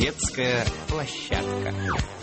Детская площадка.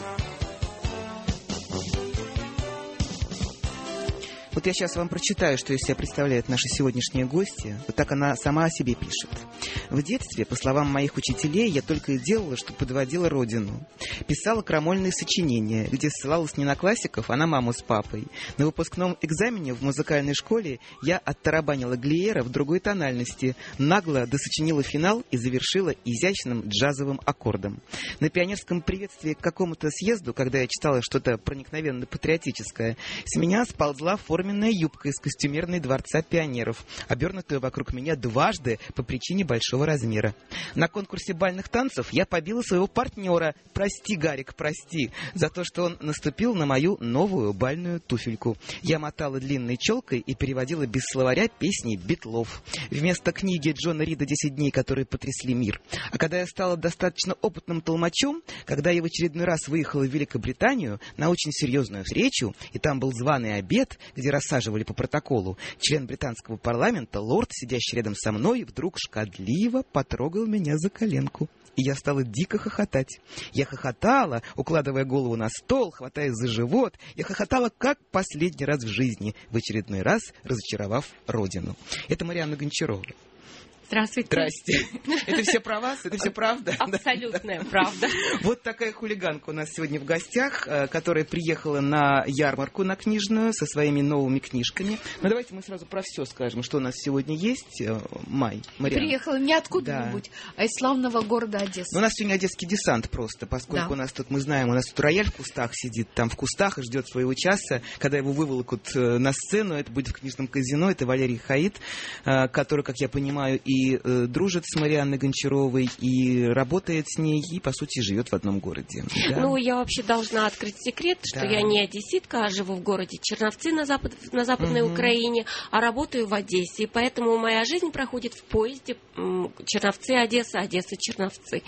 Вот я сейчас вам прочитаю, что из себя представляют наши сегодняшние гости. Вот так она сама о себе пишет. В детстве, по словам моих учителей, я только и делала, что подводила родину. Писала крамольные сочинения, где ссылалась не на классиков, а на маму с папой. На выпускном экзамене в музыкальной школе я оттарабанила Глиера в другой тональности, нагло досочинила финал и завершила изящным джазовым аккордом. На пионерском приветствии к какому-то съезду, когда я читала что-то проникновенно патриотическое, с меня сползла форменная юбка из костюмерной дворца пионеров, обернутая вокруг меня дважды по причине большого размера. На конкурсе бальных танцев я побила своего партнера, прости, Гарик, прости, за то, что он наступил на мою новую бальную туфельку. Я мотала длинной челкой и переводила без словаря песни Битлов. Вместо книги Джона Рида «10 дней, которые потрясли мир». А когда я стала достаточно опытным толмачом, когда я в очередной раз выехала в Великобританию на очень серьезную встречу, и там был званый обед, где рассаживали по протоколу, член британского парламента, лорд, сидящий рядом со мной, вдруг шкодливо потрогал меня за коленку. И я стала дико хохотать. Я хохотала, укладывая голову на стол, хватаясь за живот. Я хохотала как последний раз в жизни, в очередной раз разочаровав родину. Это Марианна Гончарова. Здравствуйте. Здрасте. Это все про вас? Это все правда? Абсолютная правда. Вот такая хулиганка у нас сегодня в гостях, которая приехала на ярмарку на книжную со своими новыми книжками. Но давайте мы сразу про все скажем, что у нас сегодня есть. Марианна. Приехала не откуда-нибудь, а из славного города Одессы. Но у нас сегодня одесский десант просто, поскольку у нас тут, мы знаем, у нас тут рояль в кустах сидит, там в кустах и ждет своего часа. Когда его выволокут на сцену, это будет в книжном казино. Это Валерий Хаид, который, как я понимаю, и дружит с Марианной Гончаровой, и работает с ней, и, по сути, живет в одном городе. Да? Ну, я вообще должна открыть секрет, что я не одесситка, а живу в городе Черновцы на Западной Украине, а работаю в Одессе. И поэтому моя жизнь проходит в поезде Черновцы-Одесса, Одесса-Черновцы.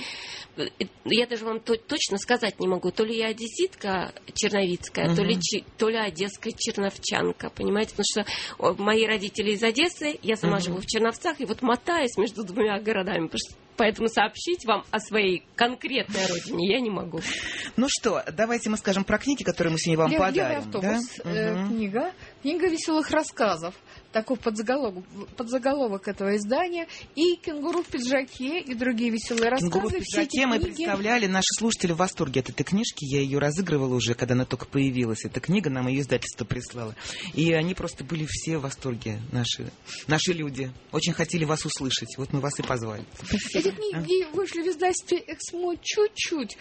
Я даже вам точно сказать не могу, то ли я одесситка черновицкая, то ли одесская черновчанка, понимаете? Потому что мои родители из Одессы, я сама живу в Черновцах, и вот мотаюсь между двумя городами, поэтому сообщить вам о своей конкретной родине я не могу. Ну что, давайте мы скажем про книги, которые мы сегодня вам подарим. Автобус, книга веселых рассказов. Такой подзаголовок этого издания. И «Кенгуру в пиджаке», и другие веселые рассказы. «Кенгуру в пиджаке» мы представляли. Наши слушатели в восторге от этой книжки. Я ее разыгрывала уже, когда она только появилась. Эта книга нам ее издательство прислало. И они просто были все в восторге, наши люди. Очень хотели вас услышать. Вот мы вас и позвали. Эти книги вышли в издательстве «Эксмо» чуть-чуть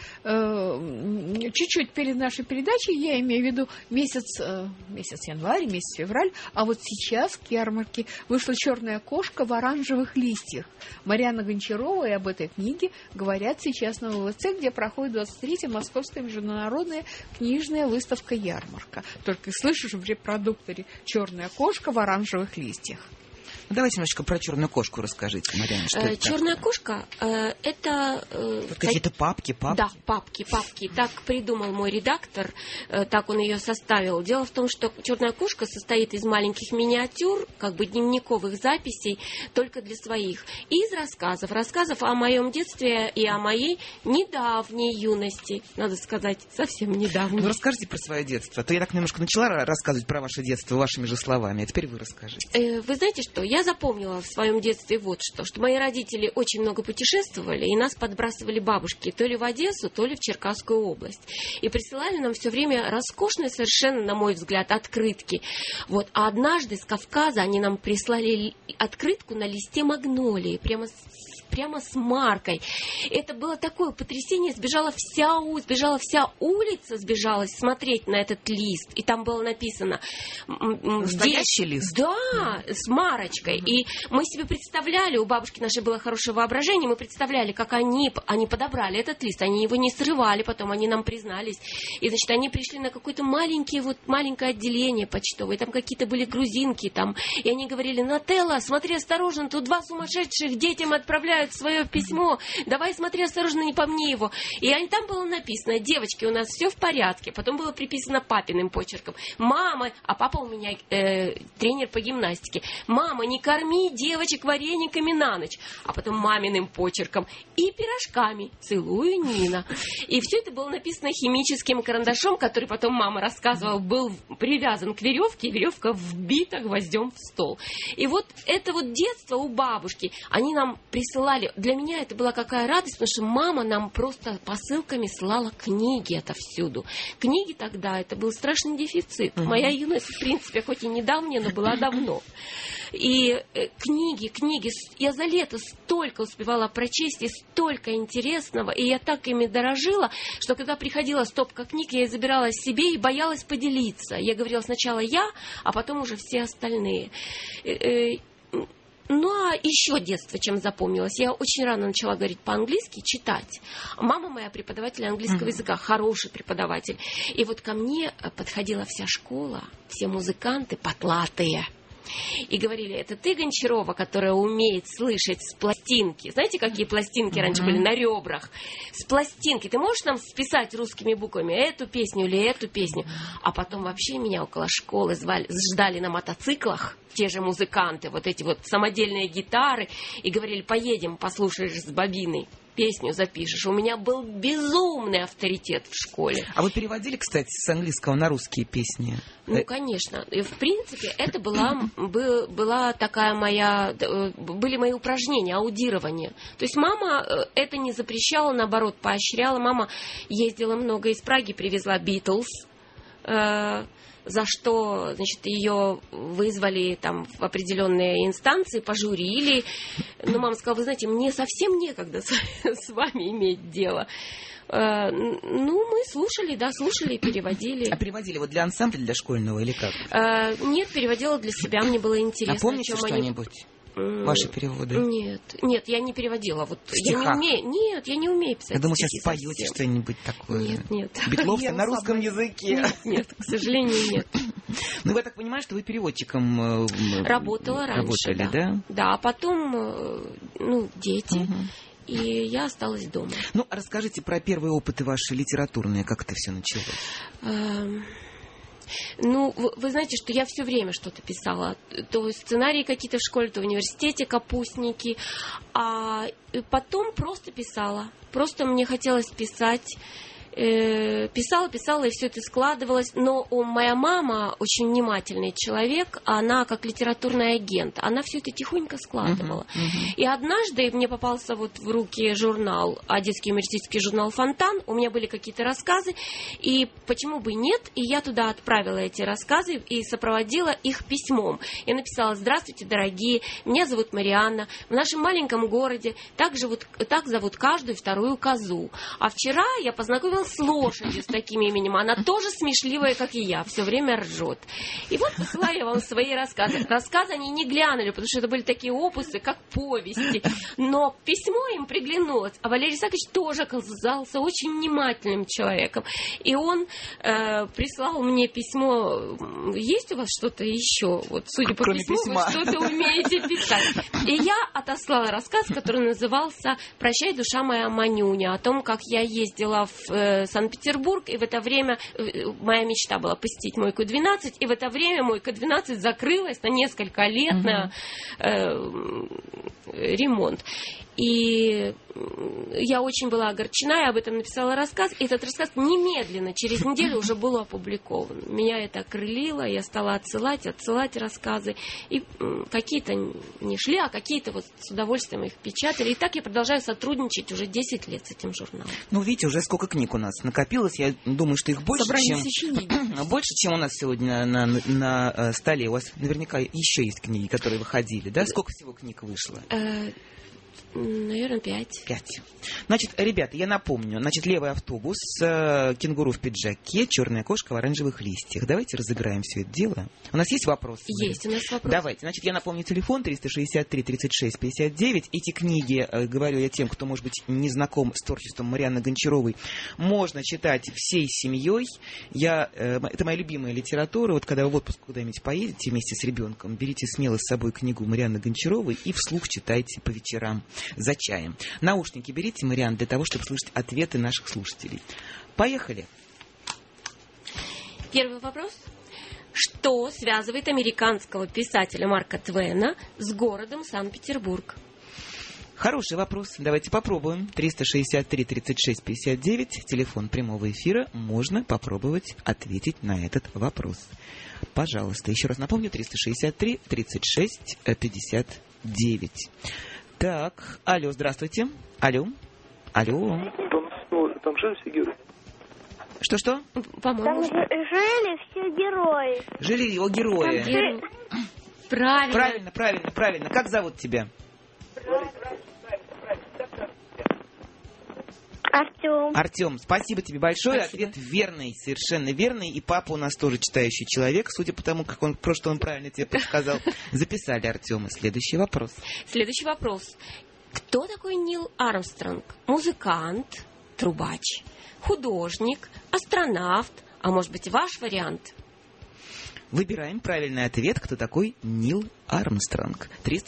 перед нашей передачей. Я имею в виду месяц январь, месяц февраль. А вот сейчас к ярмарке вышла «Черная кошка в оранжевых листьях». Марианна Гончарова и об этой книге говорят сейчас на ВВЦ, где проходит 23-я Московская международная книжная выставка-ярмарка. Только слышишь в репродукторе «Черная кошка в оранжевых листьях». Давайте немножко про черную кошку расскажите, Марьяна. Черная кошка это... какие-то папки? Да, папки. Так придумал мой редактор, так он ее составил. Дело в том, что черная кошка состоит из маленьких миниатюр, как бы дневниковых записей, только для своих. И из рассказов о моем детстве и о моей недавней юности. Надо сказать, совсем недавней. Ну, расскажите про свое детство. А то я так немножко начала рассказывать про ваше детство вашими же словами, а теперь вы расскажите. Вы знаете что? Я запомнила в своем детстве вот что мои родители очень много путешествовали, и нас подбрасывали бабушки то ли в Одессу, то ли в Черкасскую область. И присылали нам все время роскошные совершенно, на мой взгляд, открытки. Вот. А однажды с Кавказа они нам прислали открытку на листе магнолии, прямо с маркой. Это было такое потрясение. Сбежала вся улица, сбежалась смотреть на этот лист. И там было написано... Настоящий лист? Да, с марочкой. И мы себе представляли, у бабушки нашей было хорошее воображение, мы представляли, как они подобрали этот лист. Они его не срывали, потом они нам признались. И, значит, они пришли на какое-то маленькое отделение почтовое. Там какие-то были грузинки там. И они говорили: Нателла, смотри осторожно, тут 2 сумасшедших детям отправляют свое письмо, давай смотри осторожно, не помни его. И там было написано: девочки, у нас все в порядке. Потом было приписано папиным почерком: мама, а папа у меня тренер по гимнастике, мама, мама, не корми девочек варениками на ночь. А потом маминым почерком и пирожками. Целую, Нина. И все это было написано химическим карандашом, который потом мама рассказывала, был привязан к веревке, и веревка вбита гвоздем в стол. И вот это вот детство у бабушки, они нам присылали. Для меня это была какая радость, потому что мама нам просто посылками слала книги отовсюду. Книги тогда, это был страшный дефицит. Моя юность, в принципе, хоть и недавняя, но была давно. И книги, я за лето столько успевала прочесть, и столько интересного, и я так ими дорожила, что когда приходила стопка книг, я их забирала себе и боялась поделиться. Я говорила сначала я, а потом уже все остальные. Ну, а еще детство чем запомнилось. Я очень рано начала говорить по-английски, читать. Мама моя преподаватель английского языка, хороший преподаватель. И вот ко мне подходила вся школа, все музыканты потлатые. И говорили, это ты, Гончарова, которая умеет слышать с пластинки. Знаете, какие пластинки раньше были на ребрах? С пластинки. Ты можешь нам списать русскими буквами эту песню или эту песню? А потом вообще меня около школы ждали на мотоциклах. Те же музыканты, вот эти вот самодельные гитары. И говорили, поедем, послушаешь с бобиной. Песню запишешь. У меня был безумный авторитет в школе. А вы переводили, кстати, с английского на русские песни? Ну, конечно. И, в принципе, это была такая были мои упражнения, аудирование. То есть мама это не запрещала, наоборот, поощряла. Мама ездила много из Праги, привезла Битлз, за что, значит, ее вызвали там в определенные инстанции, пожурили. Но мама сказала, вы знаете, мне совсем некогда с вами иметь дело. Ну, мы слушали и переводили. А переводили вот для ансамбля, для школьного или как? Нет, переводила для себя, мне было интересно. А помните что-нибудь? Ваши переводы? Нет, я не переводила. Вот, я не умею писать. Я думаю, сейчас споете что-нибудь такое. Нет. Битловское на русском языке. Нет, к сожалению, нет. Ну, я так понимаю, что вы переводчиком работала раньше, да? Да, а потом, дети. И я осталась дома. Ну, расскажите про первые опыты ваши литературные, как это все началось? Ну, вы знаете, что я все время что-то писала. То сценарии какие-то в школе, то в университете, капустники. А потом просто писала. Просто мне хотелось писать. Писала, и все это складывалось. Но моя мама очень внимательный человек, она как литературный агент, она все это тихонько складывала. И однажды мне попался вот в руки журнал, Одесский университетский журнал «Фонтан», у меня были какие-то рассказы, и почему бы и нет, и я туда отправила эти рассказы и сопроводила их письмом. Я написала: здравствуйте, дорогие, меня зовут Марианна, в нашем маленьком городе так зовут каждую вторую козу. А вчера я познакомилась с лошадью с таким именем. Она тоже смешливая, как и я, все время ржет. И вот посылаю я вам свои рассказы. Рассказы они не глянули, потому что это были такие опусы, как повести. Но письмо им приглянулось. А Валерий Исаакович тоже оказался очень внимательным человеком. И он прислал мне письмо. Есть у вас что-то еще? Вот, судя по письму, вы что-то умеете писать. И я отослала рассказ, который назывался «Прощай, душа моя, Манюня», о том, как я ездила в Санкт-Петербург, и в это время моя мечта была посетить Мойку-12, и в это время Мойка-12 закрылась на несколько лет на ремонт. И я очень была огорчена, я об этом написала рассказ, и этот рассказ немедленно, через неделю уже был опубликован. Меня это окрылило, я стала отсылать рассказы, и какие-то не шли, а какие-то вот с удовольствием их печатали. И так я продолжаю сотрудничать уже 10 лет с этим журналом. Ну, видите, уже сколько книг у нас накопилось, я думаю, что их больше, чем у нас сегодня на столе. У вас наверняка еще есть книги, которые выходили, да? Сколько всего книг вышло? Наверное, 5. Значит, ребята, я напомню. Значит, левый автобус, кенгуру в пиджаке, черная кошка в оранжевых листьях. Давайте разыграем все это дело. У нас есть вопросы? Есть у нас вопросы. Давайте. Значит, я напомню, телефон 363-36-59. Эти книги, говорю я тем, кто, может быть, не знаком с творчеством Марианны Гончаровой, можно читать всей семьей. Это моя любимая литература. Вот когда вы в отпуск куда-нибудь поедете вместе с ребенком, берите смело с собой книгу Марианны Гончаровой и вслух читайте по вечерам за чаем. Наушники берите, Марианна, для того, чтобы слышать ответы наших слушателей. Поехали. Первый вопрос. Что связывает американского писателя Марка Твена с городом Санкт-Петербург? Хороший вопрос. Давайте попробуем. 363-36-59, телефон прямого эфира. Можно попробовать ответить на этот вопрос. Пожалуйста. Еще раз напомню. 363-36-59. Так. Алло, здравствуйте. Алло. Алло. Там жили все герои. Что-что? По-моему, Там жили все герои. Жили его герои. Правильно. Правильно. Как зовут тебя? Артем, спасибо тебе большое. Спасибо. Ответ верный, совершенно верный. И папа у нас тоже читающий человек, судя по тому, как он правильно тебе подсказал. Записали, Артема. Следующий вопрос. Следующий вопрос. Кто такой Нил Армстронг? Музыкант, трубач, художник, астронавт, а может быть ваш вариант? Выбираем правильный ответ. Кто такой Нил Армстронг?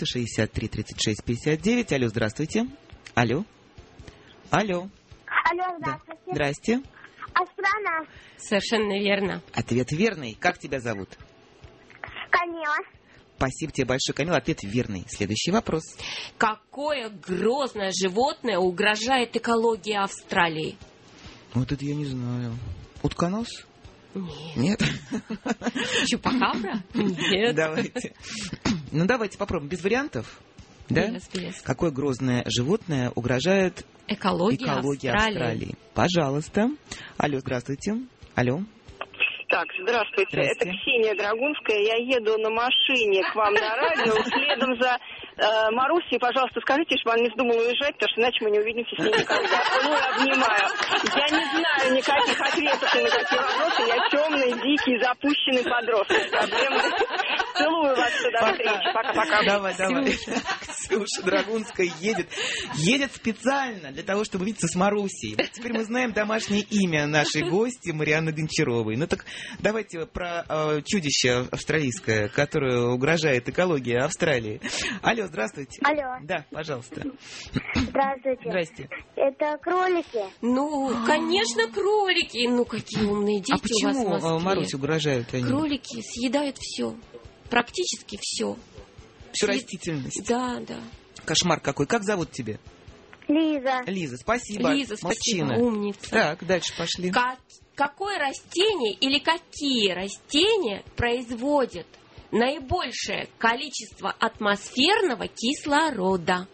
363-36-59. Алло, здравствуйте. Алло. Алло, Да. здравствуйте. Здрасте. Астронавт. Совершенно верно. Ответ верный. Как тебя зовут? Камила. Спасибо тебе большое, Камила. Ответ верный. Следующий вопрос. Какое грозное животное угрожает экологии Австралии? Вот это я не знаю. Утконос? Нет. Нет? Чупакабра? Нет. Давайте. Ну, давайте попробуем. Без вариантов? Да? Без. Какое грозное животное угрожает Экология Австралии? Пожалуйста. Алло, здравствуйте. Алло. Так, здравствуйте. Здрасте. Это Ксения Драгунская. Я еду на машине к вам на радио, следом за Марусей. Пожалуйста, скажите, чтобы она не вздумала уезжать, потому что иначе мы не увидимся с ней никогда. Целую, обнимаю. Я не знаю никаких ответов ни на какие вопросы. Я темный, дикий, запущенный подросток. Проблемы. Целую вас до встречи. Пока-пока. Давай. Ксюша Драгунская едет специально для того, чтобы увидеться с Марусей. Вот теперь мы знаем домашнее имя нашей гости Марианны Гончаровой. Ну так давайте про чудище австралийское, которое угрожает экологии Австралии. Алло, здравствуйте. Алло. Да, пожалуйста. Здравствуйте. Здрасте. Это кролики. Ну, конечно, кролики. Ну, какие умные дети А у вас в почему Москве. Марусе угрожают они? Кролики съедают все. Практически все. Всю растительность. Да. Кошмар какой. Как зовут тебя? Лиза. Лиза, спасибо. Лиза, спасибо, Мужчина. умница. Так, дальше пошли. Какое растение или какие растения производят наибольшее количество атмосферного кислорода?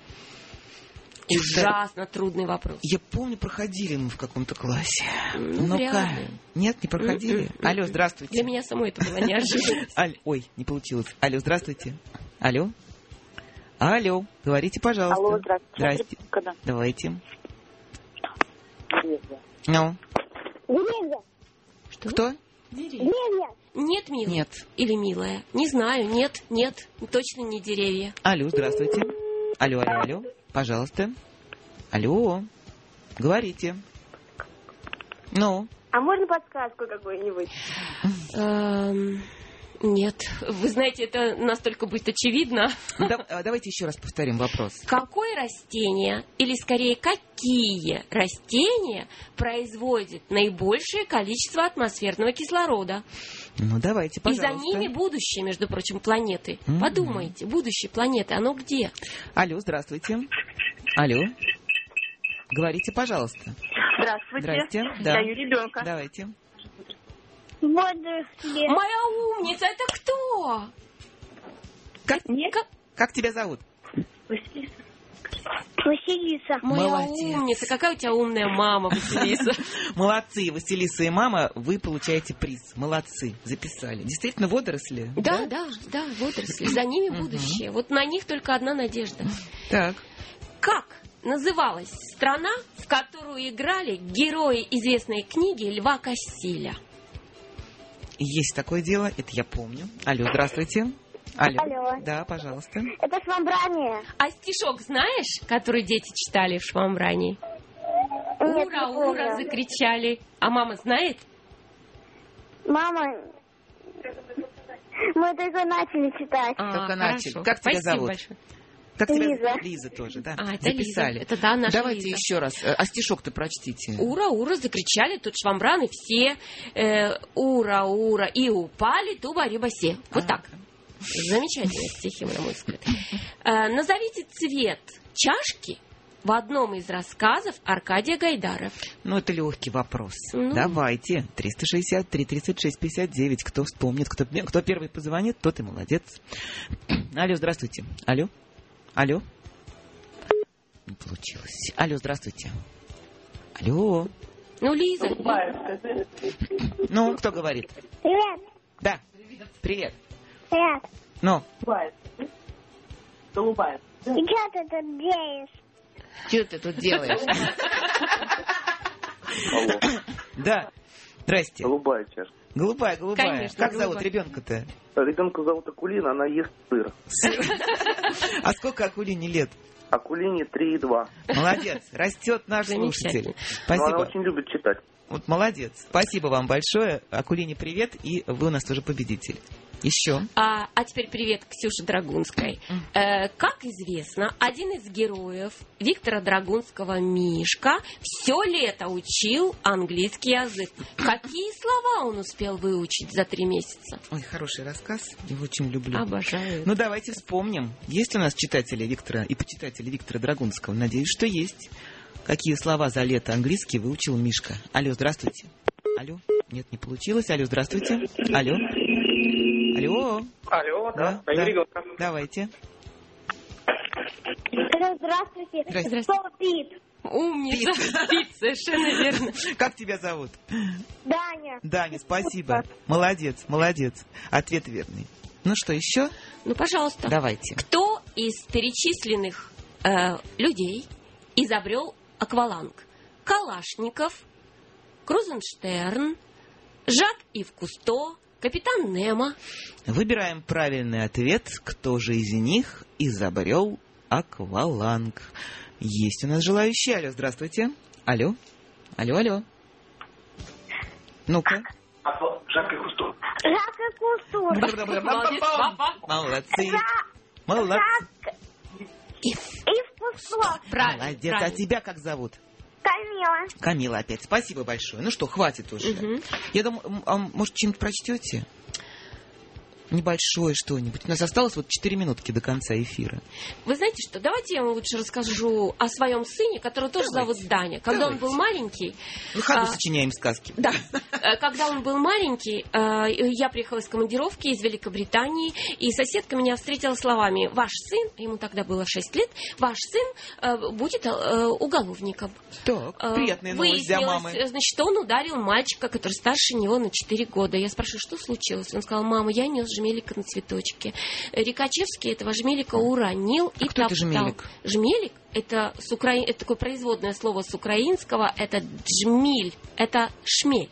Ужасно трудный вопрос. Я помню, проходили мы в каком-то классе. Ну, вряд Ну-ка. ли. Нет, не проходили? Алло, здравствуйте. Для меня самой это было неожиданно. Ой, не получилось. Алло, здравствуйте. Алло. Говорите, пожалуйста. Алло, здравствуйте. Здрасте. Когда? Давайте. Ну, Деревья. Что? кто? Деревья. Нет, милая. Нет. Или милая. Не знаю. Нет. Точно не деревья. Алло, здравствуйте. Алло. Пожалуйста. Алло. Говорите. Ну. А можно подсказку какую-нибудь? Нет. Вы знаете, это настолько будет очевидно. Давайте еще раз повторим вопрос. Какое растение, или скорее какие растения производят наибольшее количество атмосферного кислорода? Ну, давайте, И пожалуйста. за ними будущее, между прочим, планеты. Подумайте, будущее планеты, оно где? Алло, здравствуйте. Алло. Говорите, пожалуйста. Здравствуйте. Здрасте. Да. Я ребенка. Давайте. Водоросли. Моя умница, это кто? Как тебя зовут? Василиса. Моя Молодец. умница, какая у тебя умная мама, Василиса. Молодцы, Василиса и мама, вы получаете приз. Молодцы, записали. Действительно, водоросли? Да, водоросли. За ними будущее. Вот на них только одна надежда. Так. Как называлась страна, в которую играли герои известной книги Льва Кассиля? Есть такое дело, это я помню. Алло, здравствуйте. Алло. Да, пожалуйста. Это швабрание. А стишок знаешь, который дети читали в Швамбране? Нет, Ура, не ура, помню. закричали. А мама знает? Мама, мы только начали читать. Только начали. Как тебя Спасибо зовут? большое. Как тебя Лиза. зовут? Лиза тоже, да? Это Записали. Лиза. Это да, наша Давайте Лиза. еще раз. А стишок-то прочтите. Ура, ура, закричали тут швамбраны все. Ура, ура, и упали туба-риба-се. Вот так. Замечательные стихи, на мой взгляд. Назовите цвет чашки в одном из рассказов Аркадия Гайдара. Ну, это легкий вопрос. Ну. Давайте. 363-36-59. Кто вспомнит, кто первый позвонит, тот и молодец. Алло, здравствуйте. Алло? Алло? Не получилось. Алло, здравствуйте. Алло? Ну, Лиза. Ну, кто говорит? Привет. Да. Привет. Привет. Ну, Голубая. И что ты тут делаешь? что ты тут делаешь? Алло. Да. Здрасте. Голубая чашка. Голубая. Конечно, Как голубая. зовут ребенка-то? Ребенка зовут Акулина, она ест сыр. А сколько Акулине лет? Акулине 3,2. Молодец. Растет наш слушатель. Но она Спасибо. очень любит читать. Вот молодец. Спасибо вам большое. Акулине привет. И вы у нас тоже победитель. Еще. А теперь привет Ксюше Драгунской. Как известно, один из героев Виктора Драгунского, Мишка, все лето учил английский язык. Какие слова он успел выучить за 3 месяца? Ой, хороший рассказ. Его очень люблю. Обожаю. Ну, давайте вспомним. Есть у нас читатели Виктора и почитатели Виктора Драгунского? Надеюсь, что есть. Какие слова за лето английский выучил Мишка? Алло, здравствуйте. Алло? Нет, не получилось. Алло, здравствуйте. Алло? Алло? Алло, Да, Юрий Гонка. Давайте. Здравствуйте. Здрасте. Кто пит? Умница. Пит, совершенно верно. Как тебя зовут? Даня. Даня, спасибо. Молодец. Ответ верный. Ну что, еще? Ну, пожалуйста. Давайте. Кто из перечисленных людей изобрел акваланг? Калашников, Крузенштерн, Жак-Ив Кусто, Капитан Немо. Выбираем правильный ответ. Кто же из них изобрел акваланг? Есть у нас желающие. Алло, здравствуйте. Алло. Ну-ка. Жак и Кусто. Жак и Кусто. Молодцы. И Кусто. Правильно. Молодец. А тебя как зовут? Камила. Камила опять. Спасибо большое. Ну что, хватит уже. Мгм. Я думаю, может, что-нибудь прочтете? Небольшое что-нибудь. У нас осталось 4 минутки до конца эфира. Вы знаете что, давайте я вам лучше расскажу о своем сыне, которого тоже зовут Даня. Когда он был маленький... В ходу сочиняем сказки. Да. Когда он был маленький, я приехала из командировки из Великобритании, и соседка меня встретила словами: ваш сын, ему тогда было 6 лет, ваш сын будет уголовником. Так, приятная новость для мамы. Выяснилось, значит, он ударил мальчика, который старше него на 4 года. Я спрашиваю, что случилось? Он сказал: мама, я нес жмелика на цветочке. Рикачевский этого жмелика уронил и кто топтал. это жмелик? Жмелик это это такое производное слово с украинского, это джмиль, это шмель.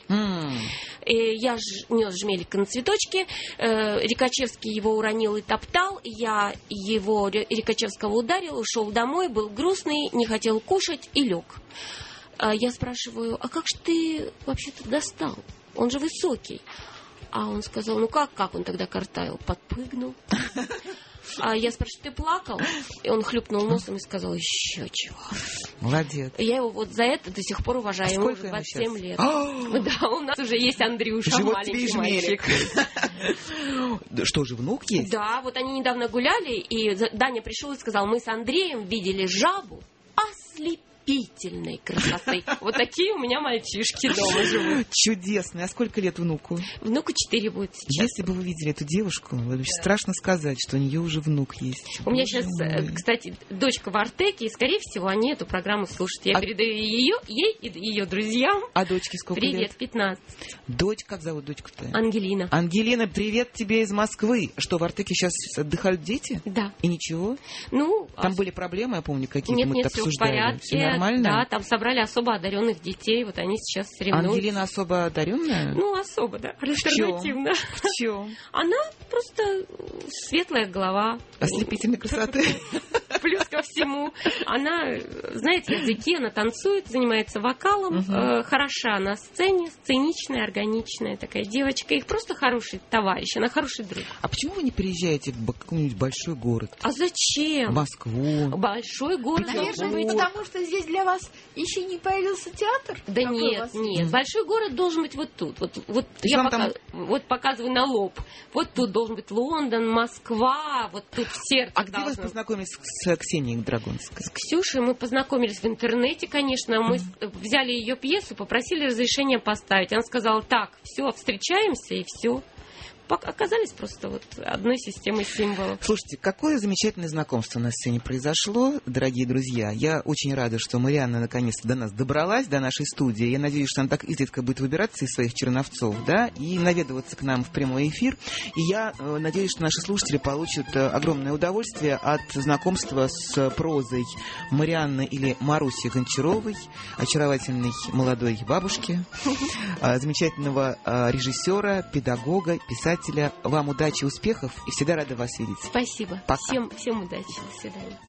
Я нес жмелика на цветочке, Рикачевский его уронил и топтал, я его Рикачевского ударил, ушел домой, был грустный, не хотел кушать и лег. Я спрашиваю: а как же ты вообще-то достал? Он же высокий. А он сказал: ну как он тогда картавил? Подпрыгнул. А я спрашиваю: ты плакал? И он хлюпнул носом и сказал: еще чего. Молодец. Я его вот за это до сих пор уважаю. А ему уже сколько ему 27 сейчас? лет. Да, у нас уже есть Андрюша, Живот тебе и маленький жмелик. мальчик. Что же, внук есть? Да, вот они недавно гуляли, и Даня пришел и сказал: мы с Андреем видели жабу ослепительной красоты. Вот такие у меня мальчишки дома живут. Чудесно. А сколько лет внуку? Внуку 4 будет сейчас. Если бы вы видели эту девушку, вообще страшно сказать, что у нее уже внук есть. У меня Боже сейчас, мой. кстати, дочка в Артеке, и, скорее всего, они эту программу слушают. Я передаю ей и ее друзьям. А дочке сколько лет? Привет, 15. Дочь, как зовут дочку-то? Ангелина. Ангелина, привет тебе из Москвы. Что, в Артеке сейчас отдыхают дети? Да. И ничего? Ну, Там были проблемы, я помню, какие-то нет, мы-то все в обсуждали. порядке. Все нормально? Да, там собрали особо одаренных детей, вот они сейчас соревнуются. Ангелина особо одаренная? Ну, особо, да, альтернативно. В чем? Она просто светлая голова. Ослепительной красоты. Плюс ко по всему. Она знает языки, она танцует, занимается вокалом, хороша на сцене, сценичная, органичная такая девочка. Их просто хороший товарищ, она хороший друг. А почему вы не приезжаете в какой-нибудь большой город? А зачем? В Москву? Большой город должен Наверное, быть. потому что здесь для вас еще не появился театр? Да Какой у нет, вас нет. Большой город должен быть вот тут. Вот есть я вам там- вот показываю на лоб. Вот тут должен быть Лондон, Москва, вот тут в сердце. А где вы должно- познакомились с Ксенией Драгунской? С Ксюшей мы познакомились в интернете, конечно. Мы взяли ее пьесу, попросили разрешения поставить. Она сказала: так, все, встречаемся, и все. Оказались просто вот одной системой символов. Слушайте, какое замечательное знакомство на сцене произошло, дорогие друзья. Я очень рада, что Марианна наконец-то до нас добралась, до нашей студии. Я надеюсь, что она так изредка будет выбираться из своих черновцов, да, и наведываться к нам в прямой эфир. И я надеюсь, что наши слушатели получат огромное удовольствие от знакомства с прозой Марианны или Маруси Гончаровой, очаровательной молодой бабушки, замечательного режиссера, педагога, писателя. Вам удачи, успехов и всегда рада вас видеть. Спасибо. Пока. Всем удачи. До свидания.